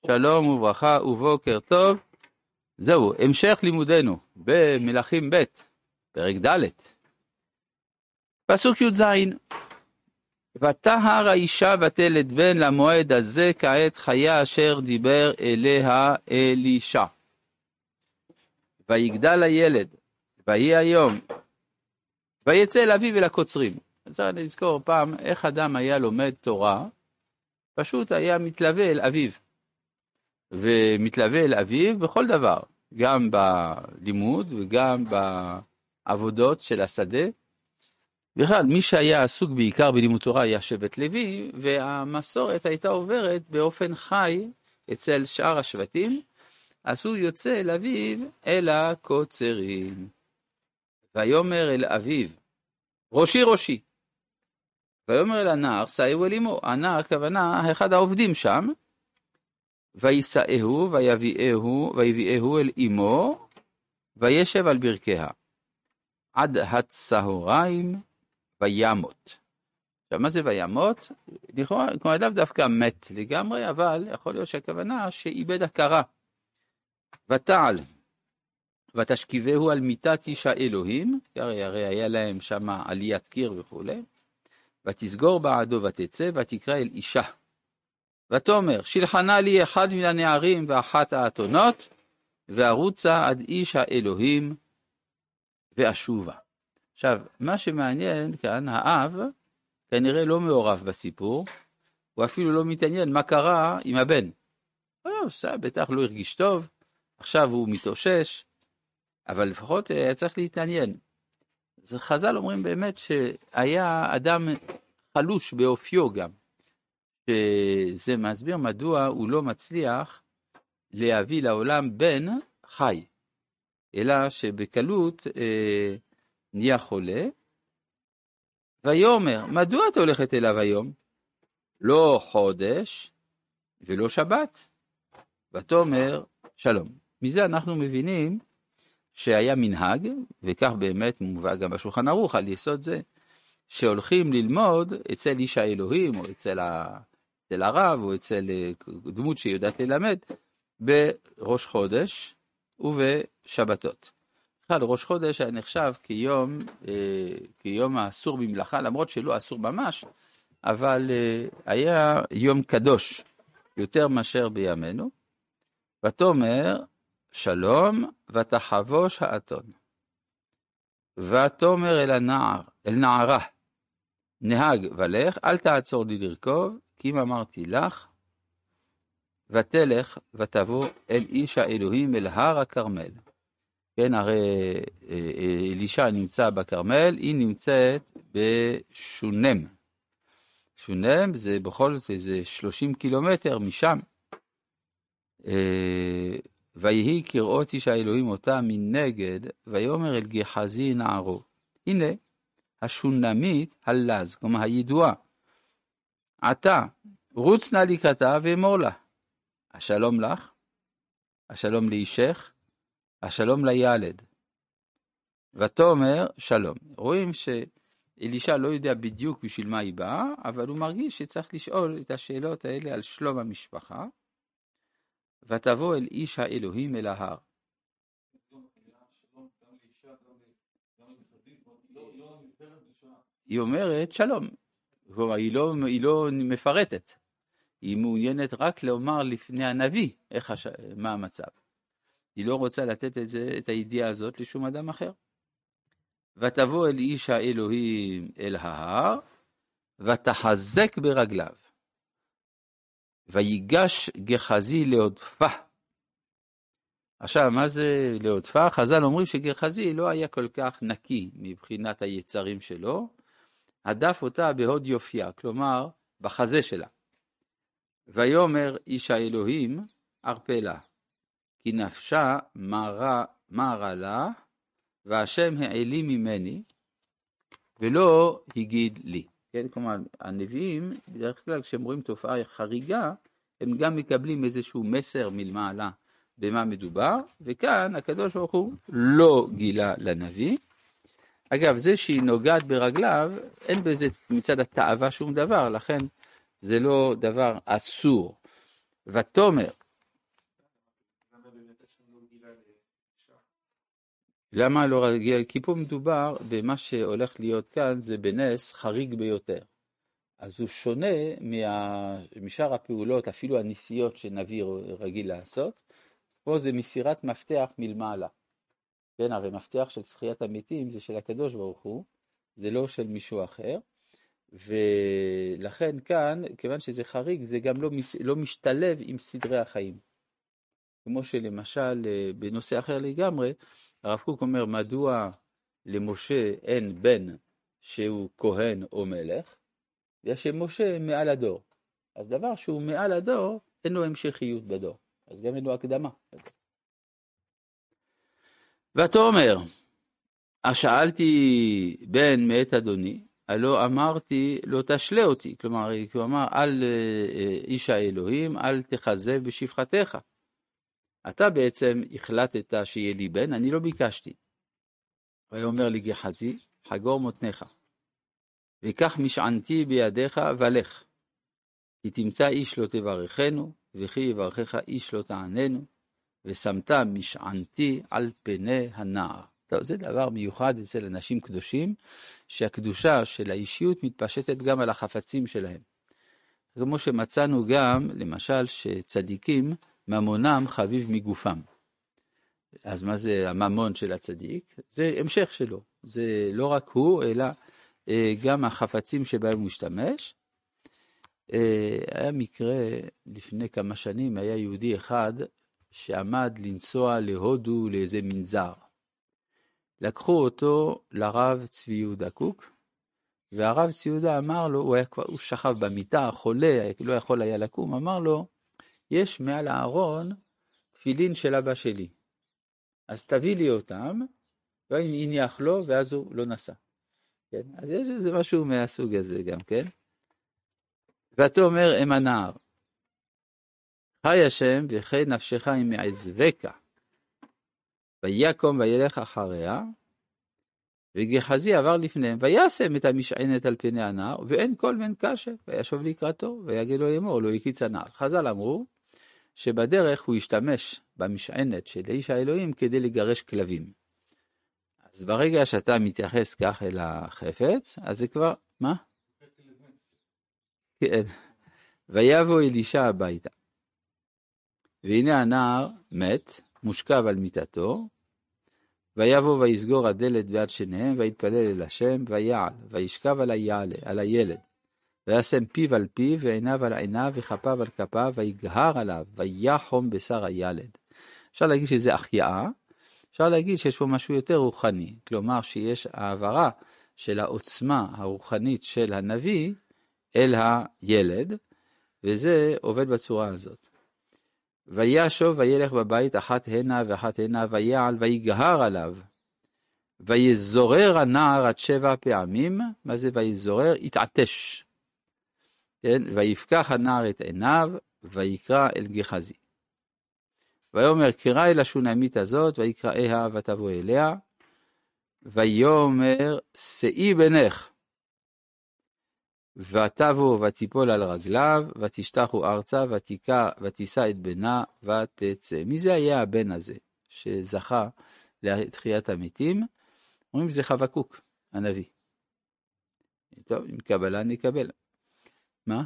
שלום וברכה ובוקר טוב. זהו, המשך לימודנו במלכים ב' פרק ד' פסוק י"ז. ותהר האישה ותלד בן למועד הזה כעת חיה אשר דיבר אליה אלישע. ויגדל הילד, ויהי היום, ויצא אל אביו אל הקוצרים. אז אני אזכור פעם איך אדם היה לומד תורה, פשוט היה מתלווה אל אביו. ומתלווה אל אביו בכל דבר, גם בלימוד וגם בעבודות של השדה. בכלל, מי שהיה עסוק בעיקר בלימוד תורה היה שבט לוי, והמסורת הייתה עוברת באופן חי אצל שאר השבטים, אז הוא יוצא אל אביו אל הקוצרים. ויאמר אל אביו, ראשי ראשי. ויאמר אל הנער, שאהו אל אמו. הנער הכוונה, אחד העובדים שם, וישאהו ויביאהו אל אמו, וישב על ברכיה. עד הצהריים וימות. עכשיו, מה זה וימות? לכאורה אדם דווקא מת לגמרי, אבל יכול להיות שהכוונה שאיבד הכרה. ותעל, ותשכיבהו על מיטת איש האלוהים, הרי היה להם שם עליית קיר וכו', ותסגור בעדו ותצא, ותקרא אל אישה. ותאמר, שילחנה לי אחד מן הנערים ואחת האתונות, וערוצה עד איש האלוהים ואשובה. עכשיו, מה שמעניין כאן, האב כנראה לא מעורב בסיפור, הוא אפילו לא מתעניין מה קרה עם הבן. בטח לא הרגיש טוב, עכשיו הוא מתאושש, אבל לפחות היה צריך להתעניין. אז חז"ל אומרים באמת שהיה אדם חלוש באופיו גם, שזה מסביר מדוע הוא לא מצליח להביא לעולם בן חי, אלא שבקלות נהיה חולה. ויאמר, מדוע את הולכת אליו היום? לא חודש ולא שבת. ותאמר, שלום. מזה אנחנו מבינים שהיה מנהג, וכך באמת מובא גם בשולחן ערוך על יסוד זה, שהולכים ללמוד אצל איש האלוהים, או אצל הרב, או אצל דמות שיודעת ללמד, בראש חודש ובשבתות. בכלל, ראש חודש היה נחשב כיום האסור במלאכה, למרות שלא אסור ממש, אבל היה יום קדוש יותר מאשר בימינו. ותאמר, שלום, ותחבוש האתון. ותאמר אל נערה, נהג ולך, אל תעצור לי לרכוב, כי אם אמרתי לך, ותלך ותבוא אל איש האלוהים אל הר הכרמל. כן, הרי אלישע נמצא בכרמל, היא נמצאת בשונם. שונם זה בכל זאת איזה 30 קילומטר משם. ויהי כראות איש האלוהים אותה מנגד, ויאמר אל גחזי נערו. הנה, השונמית הלז, כלומר הידועה. עתה, רוץ נא לקראתה ואמור לה, השלום לך, השלום לאישך, השלום לילד. ותאמר שלום. רואים שאלישע לא יודע בדיוק בשביל מה היא באה, אבל הוא מרגיש שצריך לשאול את השאלות האלה על שלום המשפחה. ותבוא אל איש האלוהים אל ההר. היא אומרת שלום. כלומר, היא לא מפרטת. היא מעוניינת רק לומר לפני הנביא מה המצב. היא לא רוצה לתת את הידיעה הזאת לשום אדם אחר. ותבוא אל איש האלוהים אל ההר, ותחזק ברגליו. ויגש גחזי להודפה. עכשיו, מה זה להודפה? חז"ל אומרים שגחזי לא היה כל כך נקי מבחינת היצרים שלו, הדף אותה בהוד יופיה, כלומר בחזה שלה. ויאמר איש האלוהים ארפה לה, כי נפשה מרה לה, והשם העלים ממני, ולא הגיד לי. כן, כלומר, הנביאים, בדרך כלל כשהם רואים תופעה חריגה, הם גם מקבלים איזשהו מסר מלמעלה במה מדובר, וכאן הקדוש ברוך הוא לא גילה לנביא. אגב, זה שהיא נוגעת ברגליו, אין בזה מצד התאווה שום דבר, לכן זה לא דבר אסור. ותאמר, למה לא רגיל? כי פה מדובר במה שהולך להיות כאן, זה בנס חריג ביותר. אז הוא שונה משאר הפעולות, אפילו הניסיות שנביא רגיל לעשות. פה זה מסירת מפתח מלמעלה. כן, הרי מפתח של תחיית המתים זה של הקדוש ברוך הוא, זה לא של מישהו אחר. ולכן כאן, כיוון שזה חריג, זה גם לא משתלב עם סדרי החיים. כמו שלמשל, בנושא אחר לגמרי, הרב קוק אומר, מדוע למשה אין בן שהוא כהן או מלך? בגלל שמשה מעל הדור. אז דבר שהוא מעל הדור, אין לו המשכיות בדור. אז גם אין לו הקדמה. ואתה אומר, שאלתי בן מאת אדוני, הלא אמרתי לא תשלה אותי. כלומר, הוא אמר, אל איש האלוהים, אל תחזב בשפחתך. אתה בעצם החלטת שיהיה לי בן, אני לא ביקשתי. הוא אומר לי גחזי, חגור מותניך. וכך משענתי בידיך ולך. כי תמצא איש לא תברכנו, וכי יברכך איש לא תעננו, ושמת משענתי על פני הנער. טוב, זה דבר מיוחד אצל אנשים קדושים, שהקדושה של האישיות מתפשטת גם על החפצים שלהם. כמו שמצאנו גם, למשל, שצדיקים, ממונם חביב מגופם. אז מה זה הממון של הצדיק? זה המשך שלו. זה לא רק הוא, אלא גם החפצים שבהם הוא משתמש. היה מקרה לפני כמה שנים, היה יהודי אחד שעמד לנסוע להודו לאיזה מנזר. לקחו אותו לרב צבי יהודה קוק, והרב צבי יהודה אמר לו, הוא שכב במיטה, חולה, לא יכול היה לקום, אמר לו, יש מעל הארון תפילין של אבא שלי, אז תביא לי אותם, והניח לו, ואז הוא לא נסע. כן? אז יש איזה משהו מהסוג הזה גם, כן? ואתה אומר, אם הנער, חי השם, וכי נפשך אם מעזבקה, ויקום וילך אחריה, וגחזי עבר לפניהם, וישם את המשענת על פני הנער, ואין כל מן קשה, וישוב לקראתו, ויגיד לו לאמור, לא הקיץ הנער. חז"ל אמרו, שבדרך הוא השתמש במשענת של איש האלוהים, כדי לגרש כלבים. אז ברגע שאתה מתייחס כך אל החפץ, אז זה כבר, מה? כן. ויבוא אלישע הביתה. והנה הנער מת, מושכב על מיטתו, ויבוא ויסגור הדלת בעד שניהם, ויתפלל אל השם, ויעל, וישכב על הילד, וישם פיו על פיו, ועיניו על עיניו, וכפיו על כפיו, ויגהר עליו, ויחום בשר הילד. אפשר להגיד שזה החייאה, אפשר להגיד שיש פה משהו יותר רוחני, כלומר שיש העברה של העוצמה הרוחנית של הנביא אל הילד, וזה עובד בצורה הזאת. וישוב וילך בבית אחת הנה ואחת הנה, ויעל ויגהר עליו, ויזורר הנער עד 7 פעמים. מה זה ויזורר? התעטש. כן? ויפקח הנער את עיניו, ויקרא אל גחזי. ויאמר קרא אל השונמית הזאת, ויקראיה ותבוא אליה, ויאמר שאי בנך, ותבוא ותיפול על רגליו, ותשתחו ארצה, ותישא את בנה, ותצא. מי זה היה הבן הזה שזכה לתחיית המתים? אומרים זה חבקוק, הנביא. טוב, אם קבלה נקבל. מה?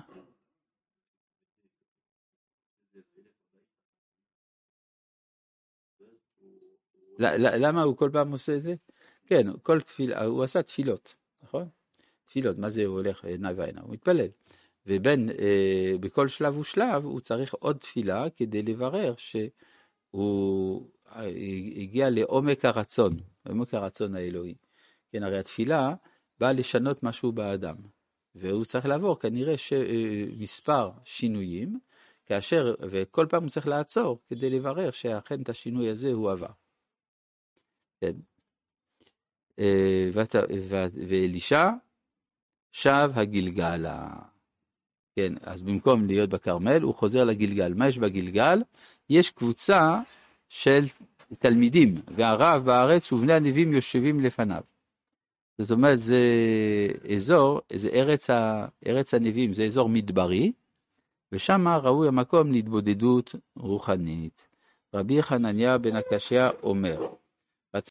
למה הוא כל פעם עושה את זה? כן, כל תפילה, הוא עשה תפילות, נכון? תפילות, מה זה הוא הולך עיניי ועיניו? הוא מתפלל. בכל שלב ושלב הוא צריך עוד תפילה כדי לברר שהוא הגיע לעומק הרצון, לעומק הרצון האלוהי. כן, הרי התפילה באה לשנות משהו באדם, והוא צריך לעבור כנראה מספר שינויים, וכל פעם הוא צריך לעצור כדי לברר שאכן את השינוי הזה הוא עבר. כן. ואלישע שב הגלגלה. כן, אז במקום להיות בכרמל, הוא חוזר לגלגל. מה יש בגלגל? יש קבוצה של תלמידים, והרב בארץ ובני הנביאים יושבים לפניו. זאת אומרת, זה אזור, זה ארץ הנביאים, זה אזור מדברי, ושם ראוי המקום להתבודדות רוחנית. רבי חנניה בן הקשיא אומר,